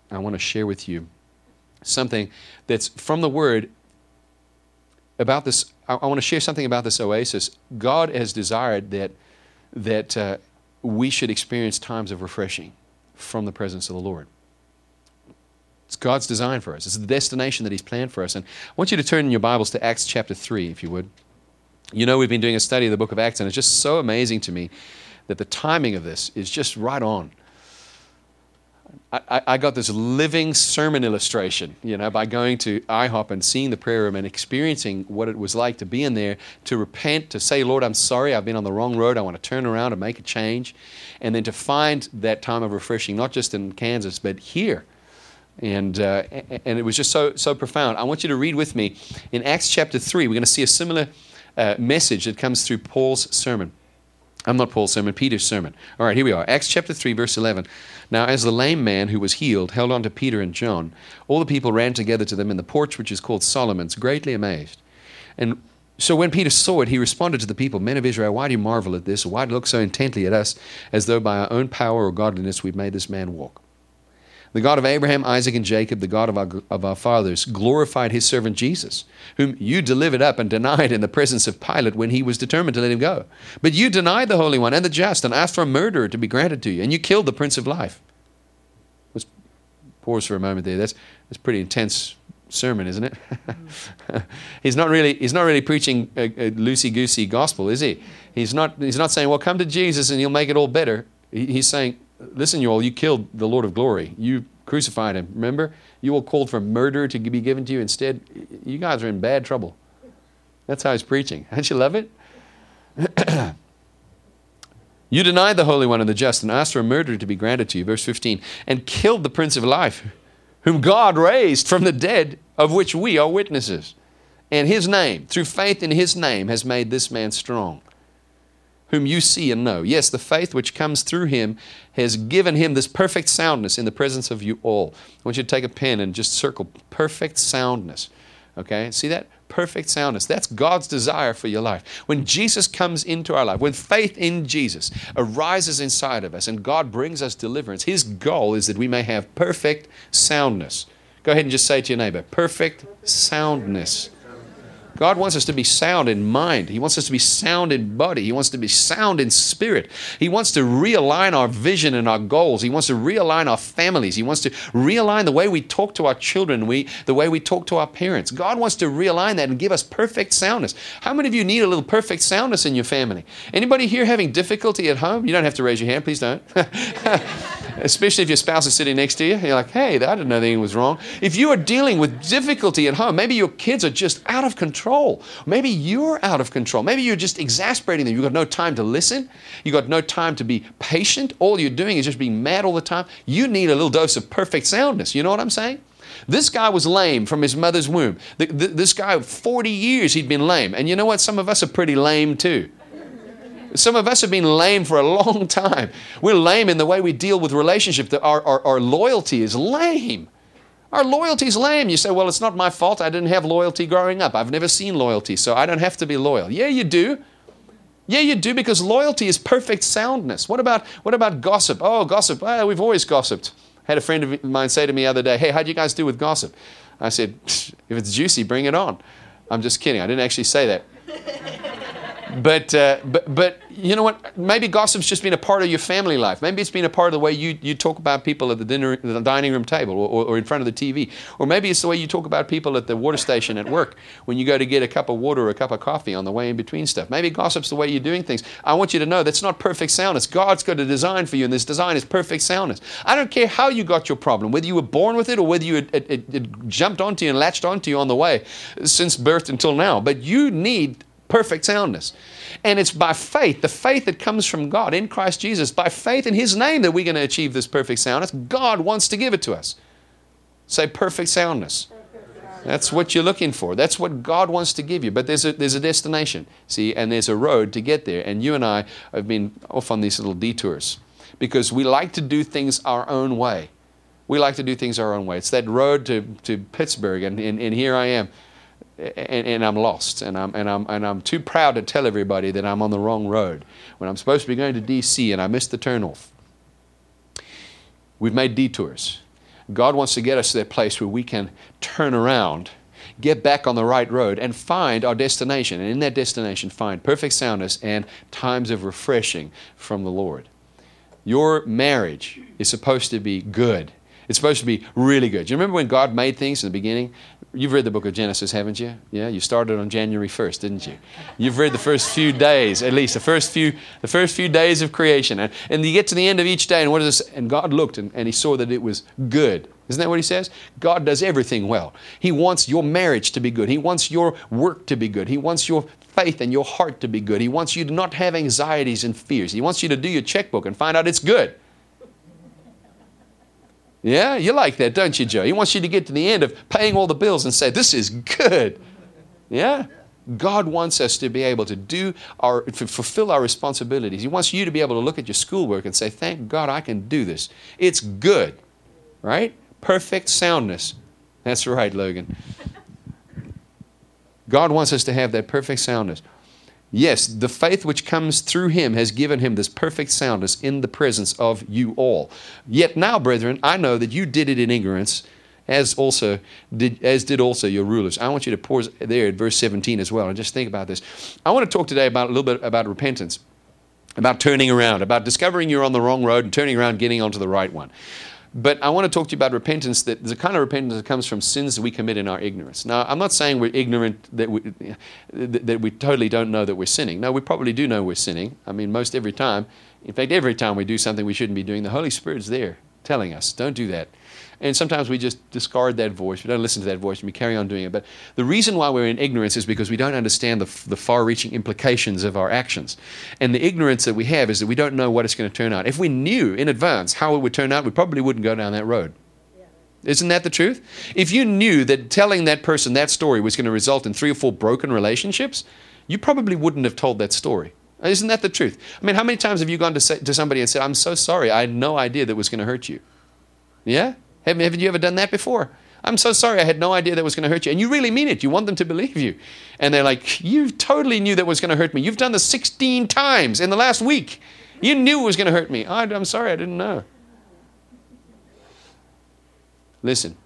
I want to share with you something that's from the Word about this. I want to share something about this oasis. God has desired that we should experience times of refreshing from the presence of the Lord. It's God's design for us. It's the destination that He's planned for us. And I want you to turn in your Bibles to Acts chapter 3, if you would. You know, we've been doing a study of the book of Acts, and it's just so amazing to me that the timing of this is just right on. I got this living sermon illustration, by going to IHOP and seeing the prayer room and experiencing what it was like to be in there, to repent, to say, Lord, I'm sorry, I've been on the wrong road, I want to turn around and make a change, and then to find that time of refreshing, not just in Kansas, but here. And it was just so profound. I want you to read with me in Acts chapter 3. We're going to see a similar message that comes through Paul's sermon. Not Paul's sermon, Peter's sermon. All right, here we are. Acts chapter 3, verse 11. Now, as the lame man who was healed held on to Peter and John, all the people ran together to them in the porch which is called Solomon's, greatly amazed. And so when Peter saw it, he responded to the people, Men of Israel, why do you marvel at this? Why do you look so intently at us, as though by our own power or godliness we've made this man walk? The God of Abraham, Isaac, and Jacob, the God of our fathers, glorified His servant Jesus, whom you delivered up and denied in the presence of Pilate when he was determined to let Him go. But you denied the Holy One and the just and asked for a murderer to be granted to you, and you killed the Prince of Life. Let's pause for a moment there. That's a pretty intense sermon, isn't it? He's not really preaching a loosey-goosey gospel, is he? He's not saying, well, come to Jesus and He'll make it all better. He's saying, listen, you all, you killed the Lord of glory. You crucified Him. Remember? You all called for murder to be given to you. Instead, you guys are in bad trouble. That's how He's preaching. Don't you love it? You denied the Holy One and the just and asked for a murderer to be granted to you. Verse 15. And killed the Prince of Life, whom God raised from the dead, of which we are witnesses. And His name, through faith in His name, has made this man strong, whom you see and know. Yes, the faith which comes through Him has given Him this perfect soundness in the presence of you all. I want you to take a pen and just circle perfect soundness. Okay? See that? Perfect soundness. That's God's desire for your life. When Jesus comes into our life, when faith in Jesus arises inside of us and God brings us deliverance, His goal is that we may have perfect soundness. Go ahead and just say to your neighbor, perfect soundness. God wants us to be sound in mind. He wants us to be sound in body. He wants to be sound in spirit. He wants to realign our vision and our goals. He wants to realign our families. He wants to realign the way we talk to our children, the way we talk to our parents. God wants to realign that and give us perfect soundness. How many of you need a little perfect soundness in your family? Anybody here having difficulty at home? You don't have to raise your hand. Please don't. Especially if your spouse is sitting next to you. You're like, hey, I didn't know anything was wrong. If you are dealing with difficulty at home, maybe your kids are just out of control. Maybe you're out of control. Maybe you're just exasperating them. You've got no time to listen. You've got no time to be patient. All you're doing is just being mad all the time. You need a little dose of perfect soundness. You know what I'm saying? This guy was lame from his mother's womb. This guy, 40 years he'd been lame. And you know what? Some of us are pretty lame too. Some of us have been lame for a long time. We're lame in the way we deal with relationships. Our loyalty is lame. Our loyalty is lame. You say, well, it's not my fault. I didn't have loyalty growing up. I've never seen loyalty, so I don't have to be loyal. Yeah, you do. Yeah, you do, because loyalty is perfect soundness. What about gossip? Oh, gossip. We've always gossiped. I had a friend of mine say to me the other day, hey, how'd you guys do with gossip? I said, if it's juicy, bring it on. I'm just kidding. I didn't actually say that. But you know what? Maybe gossip's just been a part of your family life. Maybe it's been a part of the way you talk about people at the dining room table or in front of the TV. Or maybe it's the way you talk about people at the water station at work when you go to get a cup of water or a cup of coffee on the way in between stuff. Maybe gossip's the way you're doing things. I want you to know that's not perfect soundness. God's got a design for you, and this design is perfect soundness. I don't care how you got your problem, whether you were born with it or whether it jumped onto you and latched onto you on the way since birth until now. But you need perfect soundness. And it's by faith, the faith that comes from God in Christ Jesus, by faith in His name that we're going to achieve this perfect soundness. God wants to give it to us. Say perfect soundness. That's what you're looking for. That's what God wants to give you. But there's a destination, see, and there's a road to get there. And you and I have been off on these little detours because we like to do things our own way. We like to do things our own way. It's that road to Pittsburgh, and here I am. And I'm lost, and I'm too proud to tell everybody that I'm on the wrong road when I'm supposed to be going to D.C. and I missed the turnoff. We've made detours. God wants to get us to that place where we can turn around, get back on the right road, and find our destination. And in that destination, find perfect soundness and times of refreshing from the Lord. Your marriage is supposed to be good. It's supposed to be really good. Do you remember when God made things in the beginning? You've read the book of Genesis, haven't you? Yeah, you started on January 1st, didn't you? You've read the first few days, at least the first few days of creation. And you get to the end of each day, and what is this? And God looked and He saw that it was good. Isn't that what He says? God does everything well. He wants your marriage to be good. He wants your work to be good. He wants your faith and your heart to be good. He wants you to not have anxieties and fears. He wants you to do your checkbook and find out it's good. Yeah, you like that, don't you, Joe? He wants you to get to the end of paying all the bills and say, this is good. Yeah? God wants us to be able to fulfill our responsibilities. He wants you to be able to look at your schoolwork and say, thank God I can do this. It's good. Right? Perfect soundness. That's right, Logan. God wants us to have that perfect soundness. Yes, the faith which comes through Him has given Him this perfect soundness in the presence of you all. Yet now, brethren, I know that you did it in ignorance, as did also your rulers. I want you to pause there at verse 17 as well, and just think about this. I want to talk today a little bit about repentance, about turning around, about discovering you're on the wrong road and turning around, getting onto the right one. But I want to talk to you about repentance, that there's a kind of repentance that comes from sins that we commit in our ignorance. Now, I'm not saying we're ignorant, that we totally don't know that we're sinning. No, we probably do know we're sinning. I mean, most every time. In fact, every time we do something we shouldn't be doing, the Holy Spirit's there telling us, don't do that. And sometimes we just discard that voice. We don't listen to that voice and we carry on doing it. But the reason why we're in ignorance is because we don't understand the far-reaching implications of our actions. And the ignorance that we have is that we don't know what it's going to turn out. If we knew in advance how it would turn out, we probably wouldn't go down that road. Isn't that the truth? If you knew that telling that person that story was going to result in 3 or 4 broken relationships, you probably wouldn't have told that story. Isn't that the truth? I mean, how many times have you gone to somebody and said, I'm so sorry, I had no idea that was going to hurt you? Yeah? Haven't you ever done that before? I'm so sorry, I had no idea that was going to hurt you. And you really mean it. You want them to believe you. And they're like, you totally knew that was going to hurt me. You've done this 16 times in the last week. You knew it was going to hurt me. I'm sorry, I didn't know. Listen.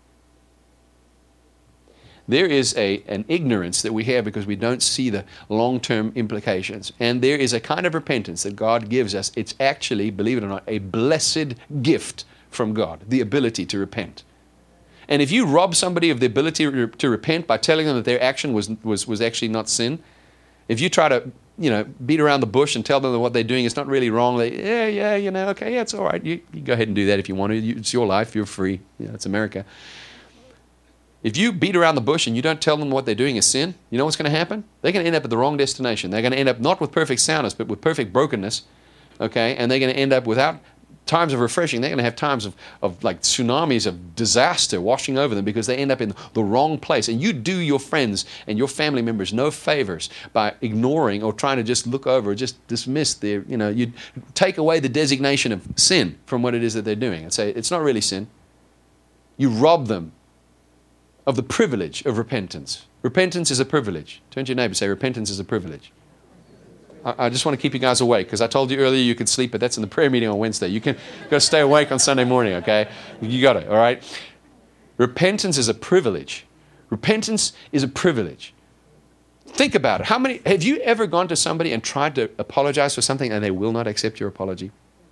There is an ignorance that we have because we don't see the long-term implications. And there is a kind of repentance that God gives us. It's actually, believe it or not, a blessed gift from God, the ability to repent. And if you rob somebody of the ability to repent by telling them that their action was actually not sin, if you try to, beat around the bush and tell them that what they're doing is not really wrong, okay, it's all right. You go ahead and do that if you want to. It's your life. You're free. It's America. If you beat around the bush and you don't tell them what they're doing is sin, you know what's going to happen? They're going to end up at the wrong destination. They're going to end up not with perfect soundness, but with perfect brokenness, okay? And they're going to end up without times of refreshing. They're going to have times of like tsunamis of disaster washing over them because they end up in the wrong place. And you do your friends and your family members no favors by ignoring or trying to just look over or just dismiss their, you take away the designation of sin from what it is that they're doing and say, it's not really sin. You rob them of the privilege of repentance. Repentance is a privilege. Turn to your neighbor and say, repentance is a privilege. I just want to keep you guys awake because I told you earlier you could sleep, but that's in the prayer meeting on Wednesday. You can go stay awake on Sunday morning, okay? You got it, all right? Repentance is a privilege. Repentance is a privilege. Think about it. Have you ever gone to somebody and tried to apologize for something and they will not accept your apology?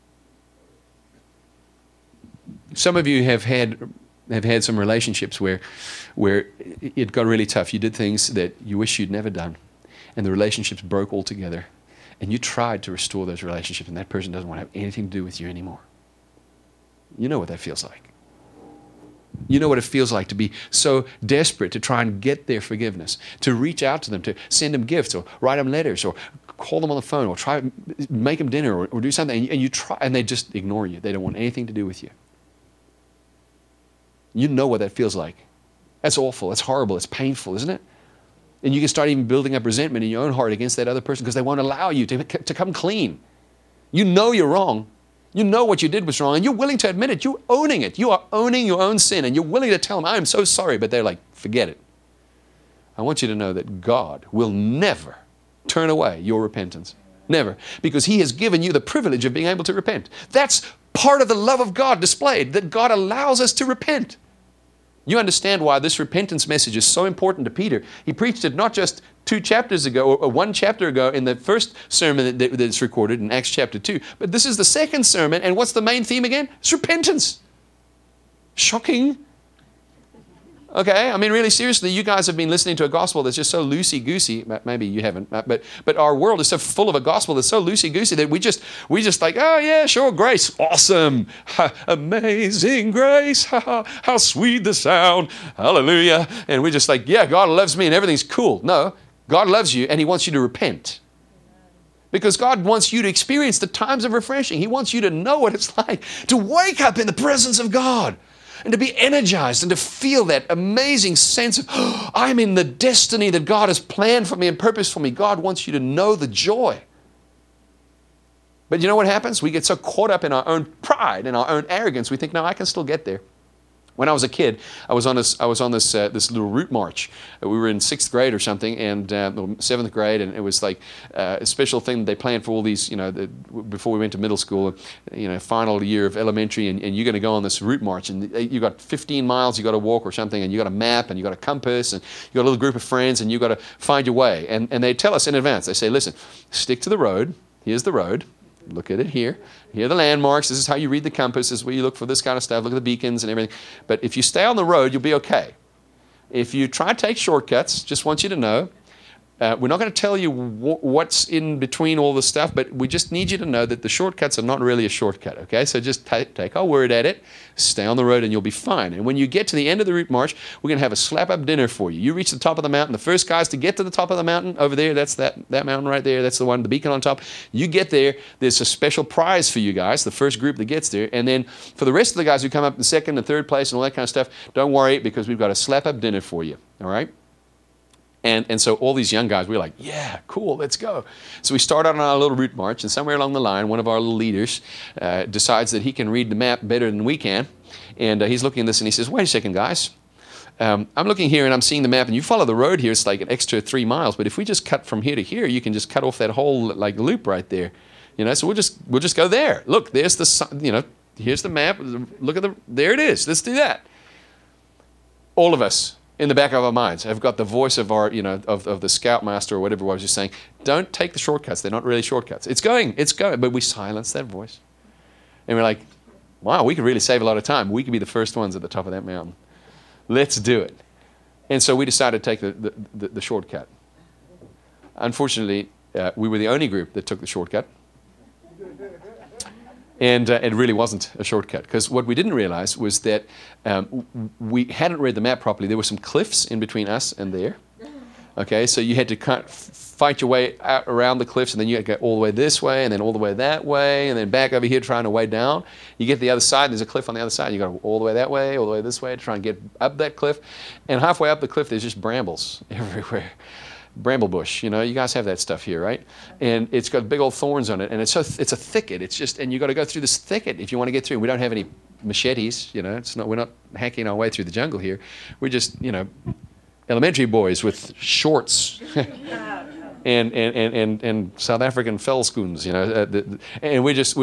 Some of you have had some relationships where it got really tough. You did things that you wish you'd never done, and the relationships broke altogether. And you tried to restore those relationships, and that person doesn't want to have anything to do with you anymore. You know what that feels like. You know what it feels like to be so desperate to try and get their forgiveness, to reach out to them, to send them gifts or write them letters or call them on the phone or try make them dinner or do something, and you try, and they just ignore you. They don't want anything to do with you. You know what that feels like. That's awful. It's horrible. It's painful, isn't it? And you can start even building up resentment in your own heart against that other person because they won't allow you to come clean. You know you're wrong. You know what you did was wrong, and you're willing to admit it. You're owning it. You are owning your own sin, and you're willing to tell them, I'm so sorry, but they're like, forget it. I want you to know that God will never turn away your repentance. Never. Because He has given you the privilege of being able to repent. That's part of the love of God displayed, that God allows us to repent. You understand why this repentance message is so important to Peter. He preached it not just 2 chapters ago or 1 chapter ago in the first sermon that's recorded in Acts chapter 2, but this is the second sermon, and what's the main theme again? It's repentance. Shocking. Okay, I mean, really seriously, you guys have been listening to a gospel that's just so loosey-goosey. Maybe you haven't, but our world is so full of a gospel that's so loosey-goosey that we just like, oh yeah, sure, grace, awesome, amazing grace, how sweet the sound, hallelujah. And we're just like, yeah, God loves me and everything's cool. No, God loves you and He wants you to repent. Because God wants you to experience the times of refreshing. He wants you to know what it's like to wake up in the presence of God. And to be energized and to feel that amazing sense of, oh, I'm in the destiny that God has planned for me and purposed for me. God wants you to know the joy. But you know what happens? We get so caught up in our own pride and our own arrogance, we think, no, I can still get there. When I was a kid, I was on this little route march. We were in 6th grade or something, and 7th grade, and it was like a special thing they planned for all these, before we went to middle school, final year of elementary, and you're going to go on this route march, and you got 15 miles you got to walk or something, and you got a map, and you got a compass, and you got a little group of friends, and you got to find your way. And they tell us in advance. They say, listen, stick to the road. Here's the road. Look at it here. Here are the landmarks. This is how you read the compass. This is where you look for this kind of stuff. Look at the beacons and everything. But if you stay on the road, you'll be okay. If you try to take shortcuts, just want you to know, we're not going to tell you what's in between all this stuff, but we just need you to know that the shortcuts are not really a shortcut, okay? So just take our word at it, stay on the road, and you'll be fine. And when you get to the end of the route march, we're going to have a slap-up dinner for you. You reach the top of the mountain. The first guys to get to the top of the mountain over there, that's that mountain right there. That's the one, the beacon on top. You get there, there's a special prize for you guys, the first group that gets there. And then for the rest of the guys who come up in 2nd and 3rd place and all that kind of stuff, don't worry, because we've got a slap-up dinner for you, all right? And so all these young guys, we're like, yeah, cool, let's go. So we start out on our little route march, and somewhere along the line, one of our little leaders decides that he can read the map better than we can. And he's looking at this, and he says, wait a second, guys. I'm looking here, and I'm seeing the map, and you follow the road here, it's like an extra 3 miles. But if we just cut from here to here, you can just cut off that whole like loop right there. So we'll just go there. Look, there's the, here's the map. Look at there it is. Let's do that. All of us, in the back of our minds, have got the voice of our, of the scoutmaster or whatever it was, just saying, don't take the shortcuts. They're not really shortcuts. It's going. But we silence that voice. And we're like, wow, we could really save a lot of time. We could be the first ones at the top of that mountain. Let's do it. And so we decided to take the shortcut. Unfortunately, we were the only group that took the shortcut. And it really wasn't a shortcut, because what we didn't realize was that we hadn't read the map properly. There were some cliffs in between us and there. Okay, so you had to kind of fight your way out around the cliffs, and then you had to go all the way this way, and then all the way that way, and then back over here trying to way down. You get to the other side, there's a cliff on the other side. You got to go all the way that way, all the way this way to try and get up that cliff. And halfway up the cliff, there's just brambles everywhere. Bramble bush, you guys have that stuff here, right? And it's got big old thorns on it, and it's a thicket. It's just, and you got to go through this thicket if you want to get through. We don't have any machetes, we're not hacking our way through the jungle here. We're just, elementary boys with shorts and South African fellschoons, and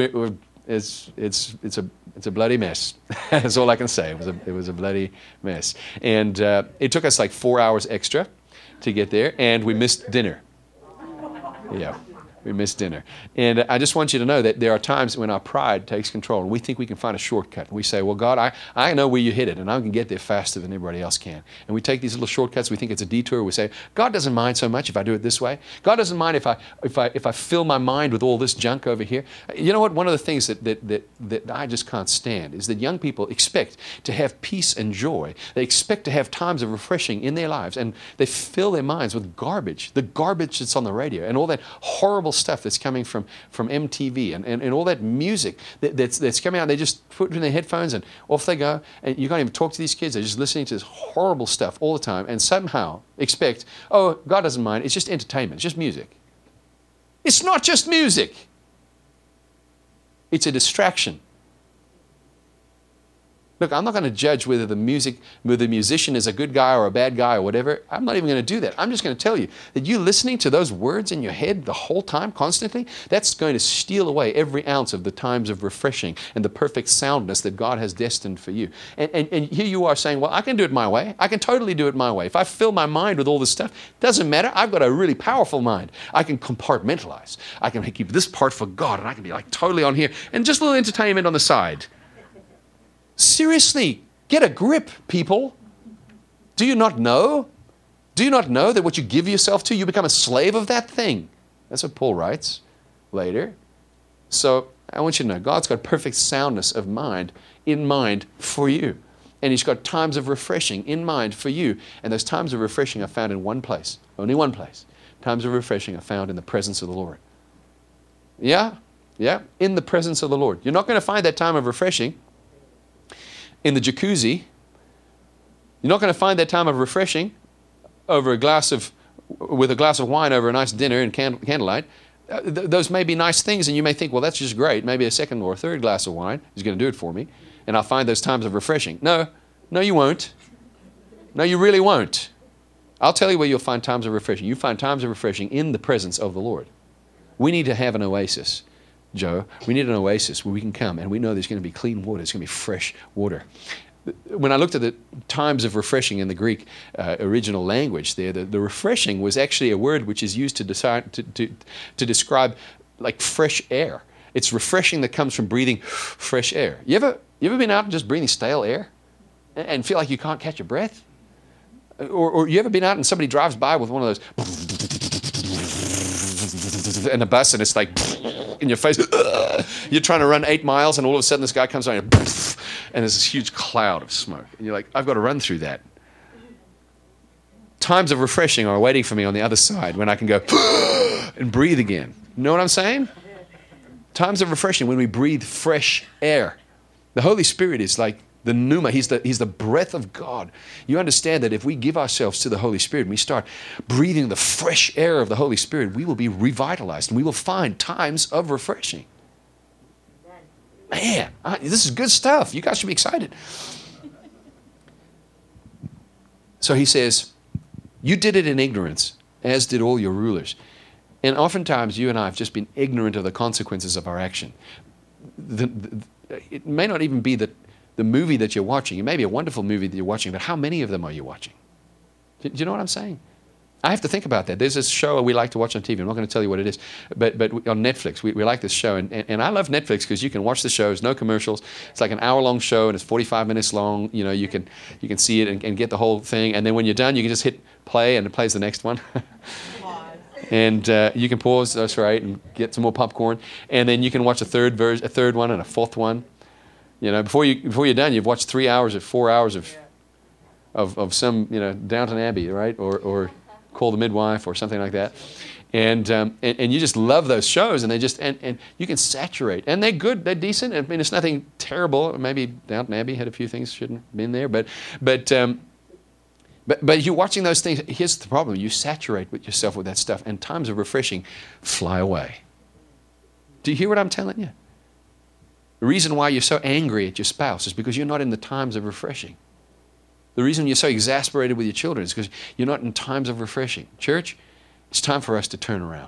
it's a bloody mess. That's all I can say. It was a bloody mess, and it took us like 4 hours extra to get there, and we missed dinner. Yeah, we missed dinner. And I just want you to know that there are times when our pride takes control, and we think we can find a shortcut. We say, well, God, I know where you hit it, and I can get there faster than everybody else can. And we take these little shortcuts. We think it's a detour. We say, God doesn't mind so much if I do it this way. God doesn't mind if I fill my mind with all this junk over here. You know what? One of the things that I just can't stand is that young people expect to have peace and joy. They expect to have times of refreshing in their lives, and they fill their minds with garbage, the garbage that's on the radio, and all that horrible stuff that's coming from MTV and all that music that's coming out. They just put it in their headphones and off they go. And you can't even talk to these kids. They're just listening to this horrible stuff all the time and somehow expect, oh, God doesn't mind. It's just entertainment. It's just music. It's not just music. It's a distraction. Look, I'm not going to judge whether the musician is a good guy or a bad guy or whatever. I'm not even going to do that. I'm just going to tell you that you listening to those words in your head the whole time, constantly, that's going to steal away every ounce of the times of refreshing and the perfect soundness that God has destined for you. And here you are saying, well, I can do it my way. I can totally do it my way. If I fill my mind with all this stuff, it doesn't matter. I've got a really powerful mind. I can compartmentalize. I can keep this part for God, and I can be like totally on here. And just a little entertainment on the side. Seriously, get a grip, people. Do you not know? Do you not know that what you give yourself to, you become a slave of that thing? That's what Paul writes later. So I want you to know, God's got perfect soundness of mind in mind for you. And He's got times of refreshing in mind for you. And those times of refreshing are found in one place, only one place. Times of refreshing are found in the presence of the Lord. Yeah, in the presence of the Lord. You're not going to find that time of refreshing in the jacuzzi. You're not going to find that time of refreshing with a glass of wine over a nice dinner and candlelight. Those may be nice things, and you may think, well, that's just great. Maybe a second or a third glass of wine is going to do it for me, and I'll find those times of refreshing. No, you won't. No, you really won't. I'll tell you where you'll find times of refreshing. You find times of refreshing in the presence of the Lord. We need to have an oasis. Joe, we need an oasis where we can come and we know there's going to be clean water. There's going to be fresh water. When I looked at the times of refreshing in the Greek original language there, the refreshing was actually a word which is used to describe like fresh air. It's refreshing that comes from breathing fresh air. You ever been out and just breathing stale air and feel like you can't catch your breath? Or you ever been out and somebody drives by with one of those and a bus and it's like in your face. You're trying to run 8 miles and all of a sudden this guy comes on and there's this huge cloud of smoke. And you're like, I've got to run through that. Times of refreshing are waiting for me on the other side when I can go and breathe again. You know what I'm saying? Times of refreshing when we breathe fresh air. The Holy Spirit is like the pneuma. He's the breath of God. You understand that if we give ourselves to the Holy Spirit and we start breathing the fresh air of the Holy Spirit, we will be revitalized and we will find times of refreshing. Man, this is good stuff. You guys should be excited. So he says, you did it in ignorance, as did all your rulers. And oftentimes you and I have just been ignorant of the consequences of our action. It may not even be the movie that you're watching. It may be a wonderful movie that you're watching, but how many of them are you watching? Do you know what I'm saying? I have to think about that. There's this show we like to watch on TV. I'm not going to tell you what it is, but on Netflix, we like this show. And I love Netflix because you can watch the shows, no commercials. It's like an hour-long show, and it's 45 minutes long. You know, you can see it and get the whole thing. And then when you're done, you can just hit play, and it plays the next one. And you can pause, that's right, and get some more popcorn. And then you can watch a third one, and a fourth one. You know, before you're done, you've watched 3 hours or 4 hours of some, Downton Abbey, right, or Call the Midwife or something like that, and you just love those shows, and and you can saturate, and they're good, they're decent. I mean, it's nothing terrible. Maybe Downton Abbey had a few things shouldn't have been there, but you're watching those things. Here's the problem: you saturate yourself with that stuff, and times of refreshing fly away. Do you hear what I'm telling you? The reason why you're so angry at your spouse is because you're not in the times of refreshing. The reason you're so exasperated with your children is because you're not in times of refreshing. Church, it's time for us to turn around.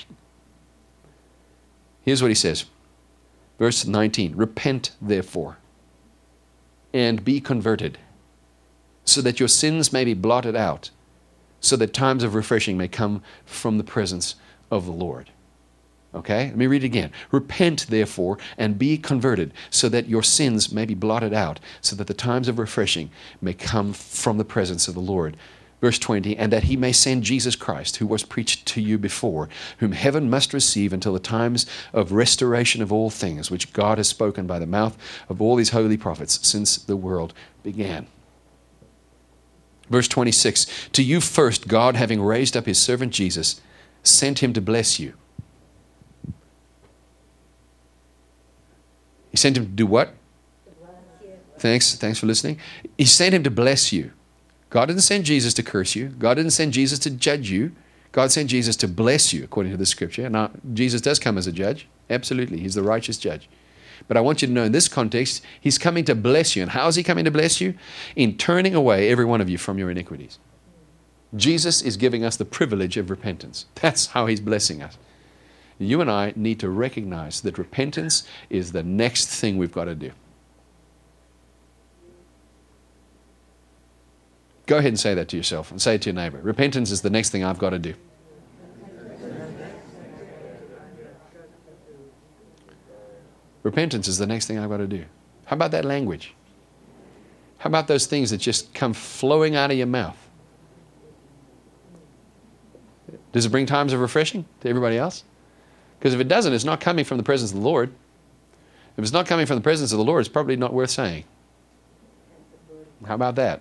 Here's what he says. Verse 19, repent therefore and be converted so that your sins may be blotted out, so that times of refreshing may come from the presence of the Lord. Okay, let me read it again. Repent, therefore, and be converted, so that your sins may be blotted out, so that the times of refreshing may come from the presence of the Lord. Verse 20, and that he may send Jesus Christ, who was preached to you before, whom heaven must receive until the times of restoration of all things, which God has spoken by the mouth of all his holy prophets since the world began. Verse 26, to you first, God, having raised up his servant Jesus, sent him to bless you. He sent him to do what? Thanks for listening. He sent him to bless you. God didn't send Jesus to curse you. God didn't send Jesus to judge you. God sent Jesus to bless you, according to the scripture. Now, Jesus does come as a judge. Absolutely. He's the righteous judge. But I want you to know in this context, he's coming to bless you. And how is he coming to bless you? In turning away every one of you from your iniquities. Jesus is giving us the privilege of repentance. That's how he's blessing us. You and I need to recognize that repentance is the next thing we've got to do. Go ahead and say that to yourself and say it to your neighbor. Repentance is the next thing I've got to do. Repentance is the next thing I've got to do. How about that language? How about those things that just come flowing out of your mouth? Does it bring times of refreshing to everybody else? Because if it doesn't, it's not coming from the presence of the Lord. If it's not coming from the presence of the Lord, it's probably not worth saying. How about that?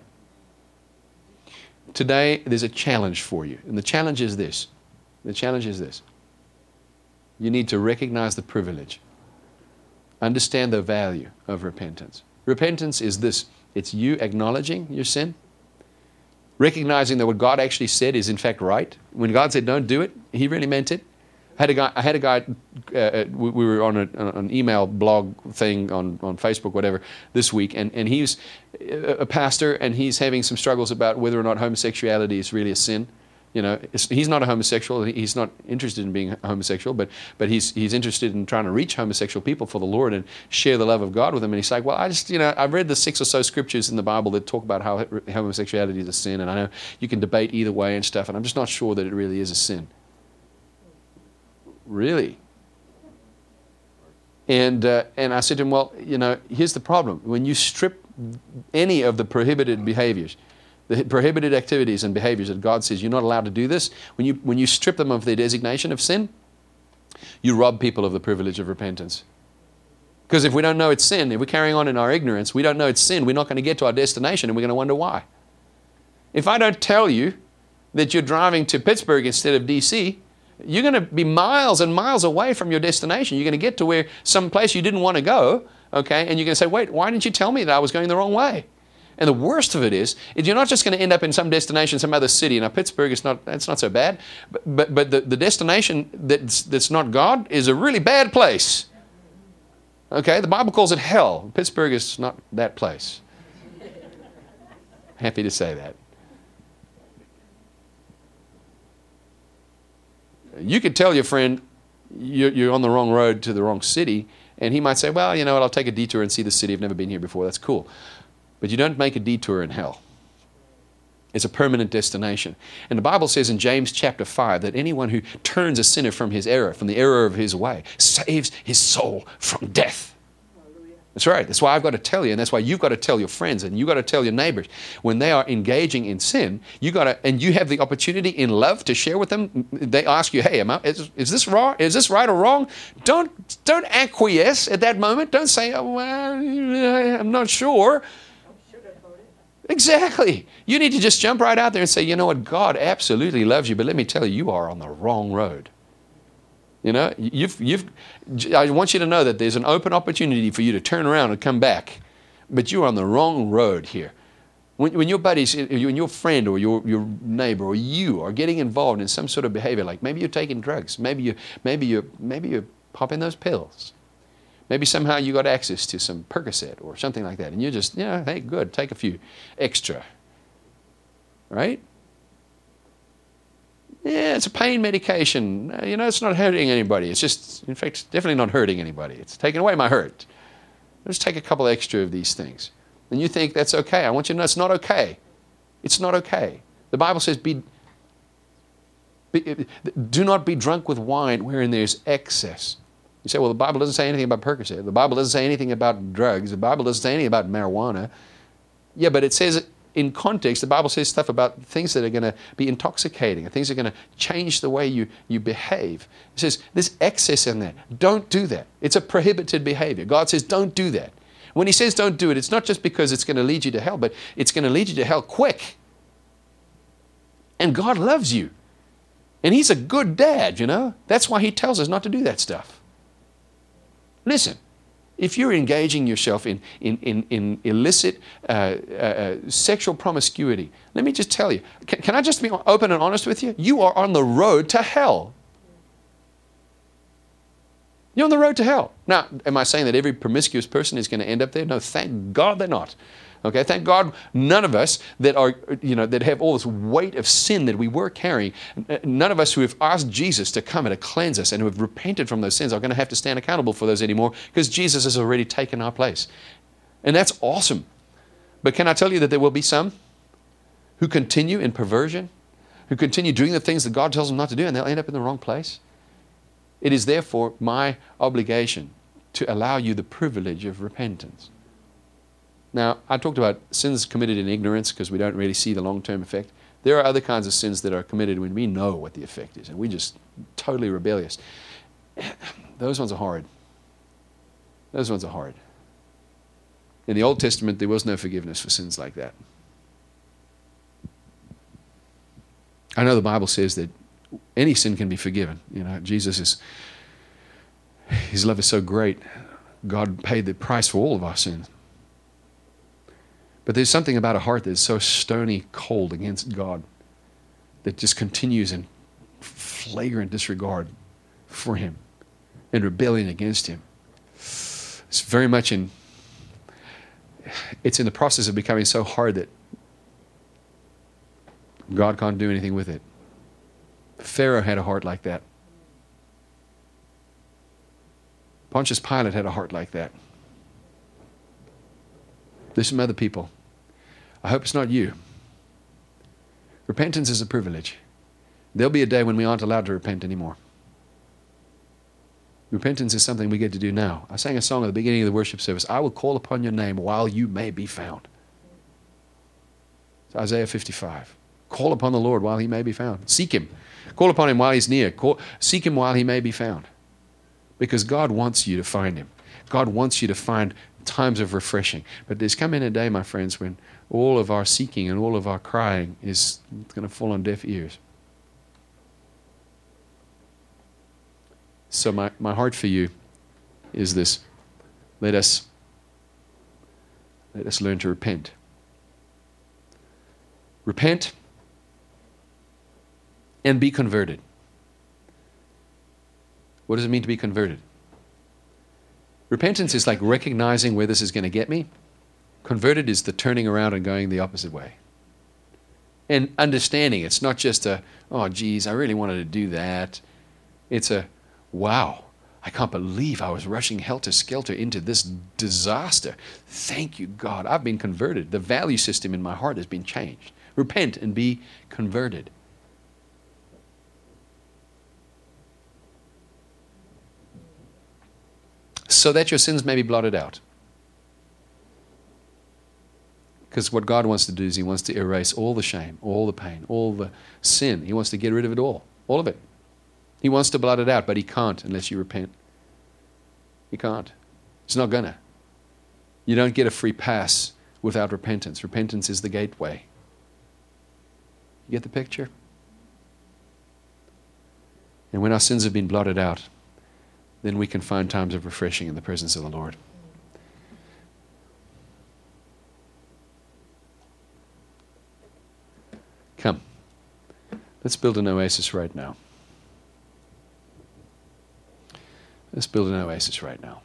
Today, there's a challenge for you. And the challenge is this. The challenge is this. You need to recognize the privilege. Understand the value of repentance. Repentance is this. It's you acknowledging your sin, recognizing that what God actually said is in fact right. When God said don't do it, he really meant it. I had a guy we were on an email blog thing on Facebook, whatever, this week, and he's a pastor, and he's having some struggles about whether or not homosexuality is really a sin. You know, he's not a homosexual. He's not interested in being a homosexual, but he's interested in trying to reach homosexual people for the Lord and share the love of God with them. And he's like, well, I've read the 6 or so scriptures in the Bible that talk about how homosexuality is a sin, and I know you can debate either way and stuff, and I'm just not sure that it really is a sin. Really? And I said to him, well, you know, here's the problem. When you strip any of the prohibited behaviors, the prohibited activities and behaviors that God says you're not allowed to do this, when you strip them of their designation of sin, you rob people of the privilege of repentance. Because if we don't know it's sin, if we're carrying on in our ignorance, we don't know it's sin, we're not going to get to our destination, and we're going to wonder why. If I don't tell you that you're driving to Pittsburgh instead of D.C., you're going to be miles and miles away from your destination. You're going to get to where some place you didn't want to go, okay? And you're going to say, wait, why didn't you tell me that I was going the wrong way? And the worst of it is you're not just going to end up in some destination, some other city. Now, Pittsburgh, it's not so bad. But the destination that's not God is a really bad place. Okay? The Bible calls it hell. Pittsburgh is not that place. Happy to say that. You could tell your friend you're on the wrong road to the wrong city, and he might say, well, you know what, I'll take a detour and see the city. I've never been here before. That's cool. But you don't make a detour in hell. It's a permanent destination. And the Bible says in James chapter 5 that anyone who turns a sinner from his error, from the error of his way, saves his soul from death. That's right. That's why I've got to tell you, and that's why you've got to tell your friends, and you've got to tell your neighbors. When they are engaging in sin, and you have the opportunity in love to share with them. They ask you, hey, is this wrong? Is this right or wrong? Don't acquiesce at that moment. Don't say, oh, well, I'm not sure. Exactly. You need to just jump right out there and say, you know what, God absolutely loves you, but let me tell you, you are on the wrong road. You know, I want you to know that there's an open opportunity for you to turn around and come back, but you're on the wrong road here. When your buddies, when your friend or your neighbor or you are getting involved in some sort of behavior, like maybe you're taking drugs, maybe you're popping those pills, maybe somehow you got access to some Percocet or something like that, and you're just, hey, good, take a few extra, right? Yeah, it's a pain medication. It's not hurting anybody. It's just, in fact, definitely not hurting anybody. It's taking away my hurt. Let's take a couple extra of these things. And you think that's okay. I want you to know it's not okay. It's not okay. The Bible says, do not be drunk with wine wherein there's excess. You say, well, the Bible doesn't say anything about Percocet. The Bible doesn't say anything about drugs. The Bible doesn't say anything about marijuana. Yeah, but it says in context, the Bible says stuff about things that are going to be intoxicating, and things that are going to change the way you behave. It says there's excess in that. Don't do that. It's a prohibited behavior. God says don't do that. When he says don't do it, it's not just because it's going to lead you to hell, but it's going to lead you to hell quick. And God loves you. And he's a good dad, That's why he tells us not to do that stuff. Listen. If you're engaging yourself in illicit sexual promiscuity, let me just tell you, can I just be open and honest with you? You are on the road to hell. You're on the road to hell. Now, am I saying that every promiscuous person is going to end up there? No, thank God they're not. Okay, thank God none of us that are, that have all this weight of sin that we were carrying, none of us who have asked Jesus to come and to cleanse us and who have repented from those sins are going to have to stand accountable for those anymore, because Jesus has already taken our place. And that's awesome. But can I tell you that there will be some who continue in perversion, who continue doing the things that God tells them not to do, and they'll end up in the wrong place? It is therefore my obligation to allow you the privilege of repentance. Now, I talked about sins committed in ignorance because we don't really see the long-term effect. There are other kinds of sins that are committed when we know what the effect is and we're just totally rebellious. Those ones are horrid. Those ones are horrid. In the Old Testament, there was no forgiveness for sins like that. I know the Bible says that any sin can be forgiven. His love is so great. God paid the price for all of our sins. But there's something about a heart that's so stony cold against God that just continues in flagrant disregard for Him and rebellion against Him. It's very much it's in the process of becoming so hard that God can't do anything with it. Pharaoh had a heart like that. Pontius Pilate had a heart like that. There's some other people. I hope it's not you. Repentance is a privilege. There'll be a day when we aren't allowed to repent anymore. Repentance is something we get to do now. I sang a song at the beginning of the worship service. I will call upon your name while you may be found. It's Isaiah 55. Call upon the Lord while He may be found. Seek Him. Call upon Him while He's near. Seek Him while He may be found. Because God wants you to find Him. God wants you to find times of refreshing. But there's come in a day, my friends, when all of our seeking and all of our crying is going to fall on deaf ears. So my heart for you is this. Let us learn to repent. Repent and be converted. What does it mean to be converted? Repentance is like recognizing where this is going to get me. Converted is the turning around and going the opposite way. And understanding it's not just oh geez, I really wanted to do that. It's wow, I can't believe I was rushing helter-skelter into this disaster. Thank you, God. I've been converted. The value system in my heart has been changed. Repent and be converted. So that your sins may be blotted out. Because what God wants to do is He wants to erase all the shame, all the pain, all the sin. He wants to get rid of it all of it. He wants to blot it out, but He can't unless you repent. He can't. It's not gonna. You don't get a free pass without repentance. Repentance is the gateway. You get the picture? And when our sins have been blotted out, then we can find times of refreshing in the presence of the Lord. Come. Let's build an oasis right now. Let's build an oasis right now.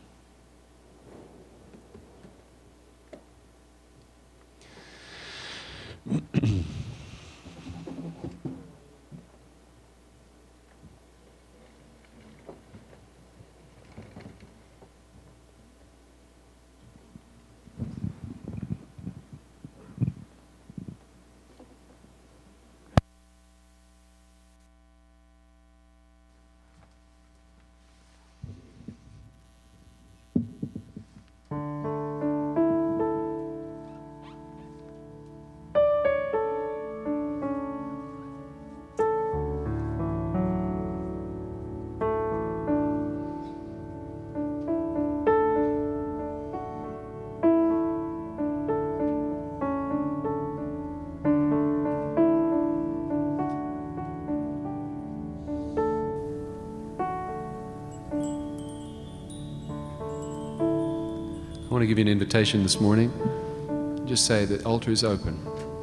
I want to give you an invitation this morning. Just say the altar is open.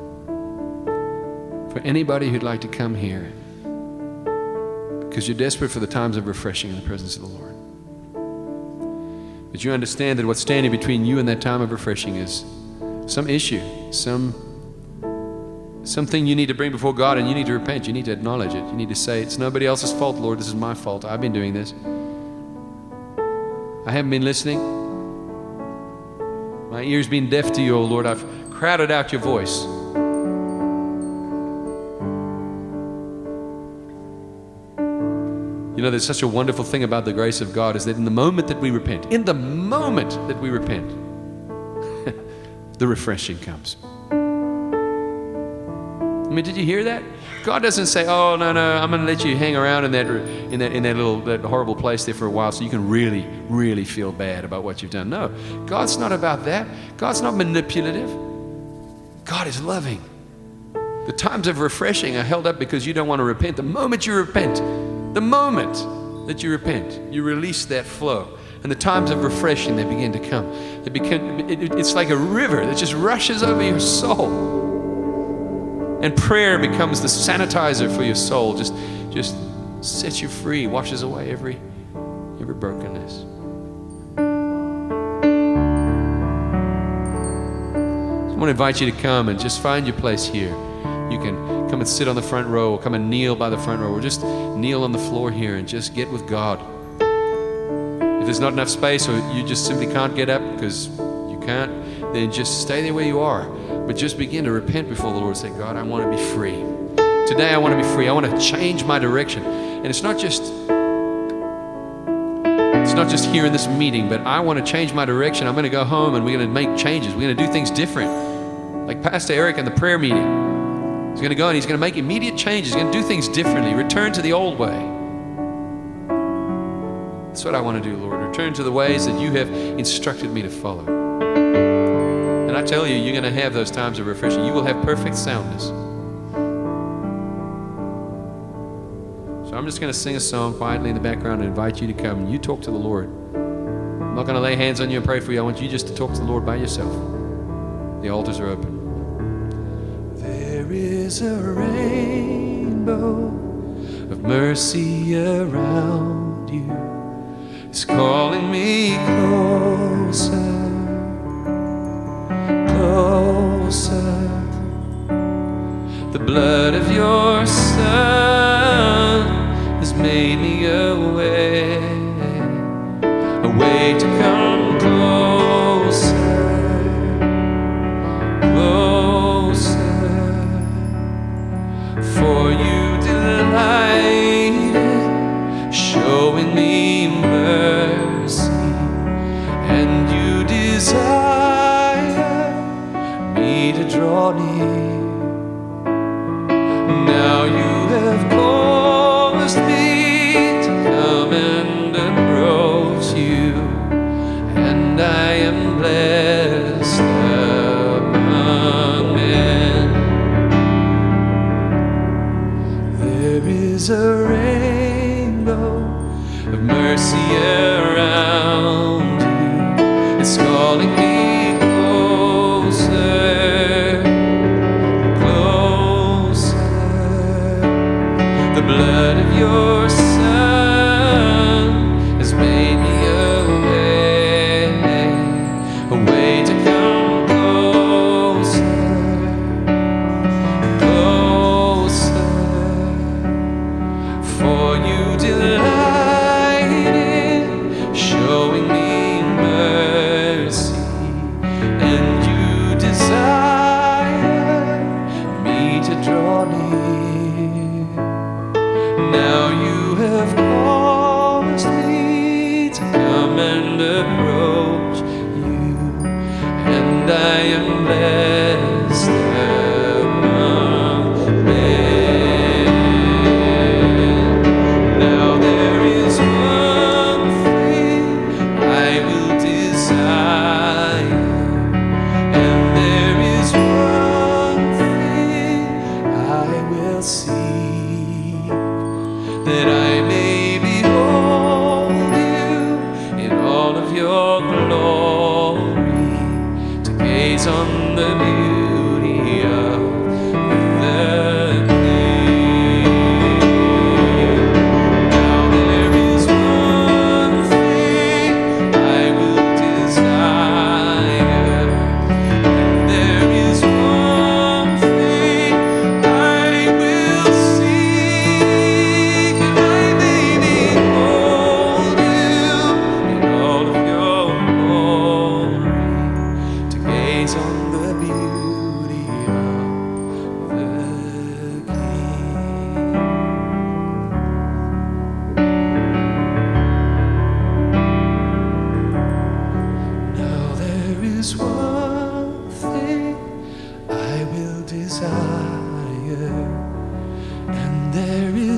For anybody who'd like to come here, because you're desperate for the times of refreshing in the presence of the Lord. That you understand that what's standing between you and that time of refreshing is some issue, something you need to bring before God, and you need to repent. You need to acknowledge it. You need to say, it's nobody else's fault, Lord. This is my fault. I've been doing this. I haven't been listening. My ears been deaf to you, oh Lord. I've crowded out your voice. You know, there's such a wonderful thing about the grace of God is that in the moment that we repent, the refreshing comes. I mean, did you hear that? God doesn't say, "Oh no, I'm going to let you hang around in that horrible place there for a while, so you can really, really feel bad about what you've done." No, God's not about that. God's not manipulative. God is loving. The times of refreshing are held up because you don't want to repent. The moment you repent, you release that flow, and the times of refreshing, they begin to come. It's like a river that just rushes over your soul. And prayer becomes the sanitizer for your soul. Just sets you free, washes away every brokenness. So I want to invite you to come and just find your place here. You can come and sit on the front row, or come and kneel by the front row, or just kneel on the floor here and just get with God. If there's not enough space, or you just simply can't get up because you can't, then just stay there where you are. But just begin to repent before the Lord. Say, God, I want to be free. Today I want to be free. I want to change my direction. And it's not just here in this meeting, but I want to change my direction. I'm going to go home and we're going to make changes. We're going to do things different. Like Pastor Eric in the prayer meeting. He's going to go and he's going to make immediate changes. He's going to do things differently. Return to the old way. That's what I want to do, Lord. Return to the ways that you have instructed me to follow. And I tell you, you're going to have those times of refreshing. You will have perfect soundness. So I'm just going to sing a song quietly in the background and invite you to come. And you talk to the Lord. I'm not going to lay hands on you and pray for you. I want you just to talk to the Lord by yourself. The altars are open. There is a rainbow of mercy around you. It's calling me closer. The blood of your Son has made me a way to come closer, for you delighted showing me mercy, and you desire to draw near. Now you have caused me to come and approach you, and I am blessed among men. There is a rainbow of mercy around you. It's calling me blood of your Son has made me a way to come closer, for you delighted showing me mercy, and you desire me to draw near. Now you have caused me to come and approach you, and I am blessed among men. Now there is one thing I will desire, and there is one thing I will see, that I may behold you in all of your glory, to gaze on the beauty of the King. Now there is one thing I will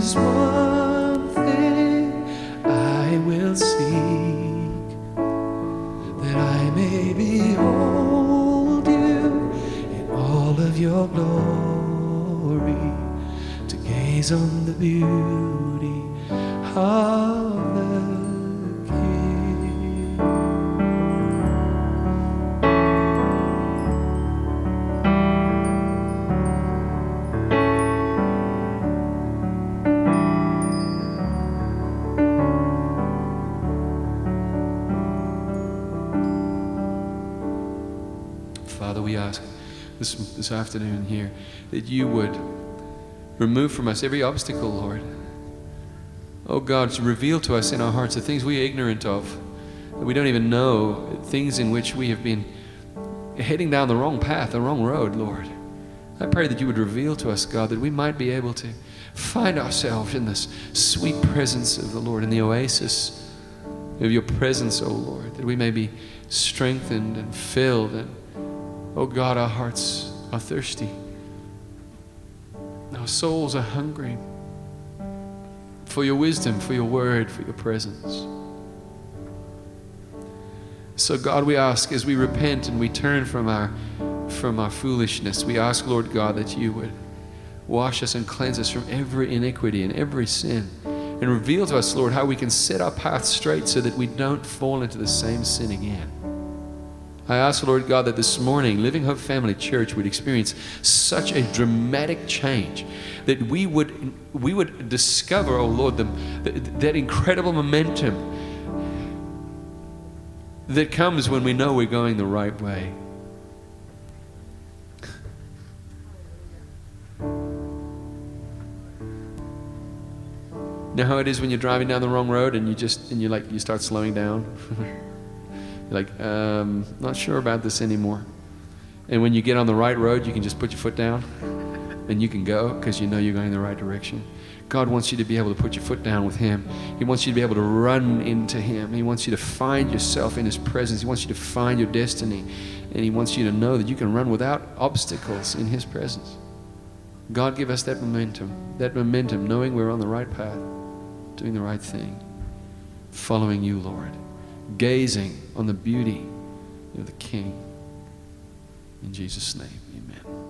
is one thing I will seek, that I may behold you in all of your glory, to gaze on the beauty of the King. Father, we ask this afternoon here that you would remove from us every obstacle, Lord. Oh God, to reveal to us in our hearts the things we are ignorant of, that we don't even know, things in which we have been heading down the wrong path, the wrong road, Lord. I pray that you would reveal to us, God, that we might be able to find ourselves in this sweet presence of the Lord, in the oasis of your presence, oh Lord, that we may be strengthened and filled, and oh God, our hearts are thirsty. Our souls are hungry for your wisdom, for your word, for your presence. So God, we ask, as we repent and we turn from our foolishness, we ask, Lord God, that you would wash us and cleanse us from every iniquity and every sin, and reveal to us, Lord, how we can set our path straight so that we don't fall into the same sin again. I ask, Lord God, that this morning Living Hope Family Church would experience such a dramatic change, that we would discover, oh Lord, that incredible momentum that comes when we know we're going the right way. Know how it is when you're driving down the wrong road and you start slowing down? You're like, not sure about this anymore. And when you get on the right road, you can just put your foot down and you can go because you know you're going in the right direction. God wants you to be able to put your foot down with Him. He wants you to be able to run into Him. He wants you to find yourself in His presence. He wants you to find your destiny. And He wants you to know that you can run without obstacles in His presence. God, give us that momentum, knowing we're on the right path, doing the right thing, following you, Lord, gazing on the beauty of the King. In Jesus' name, amen.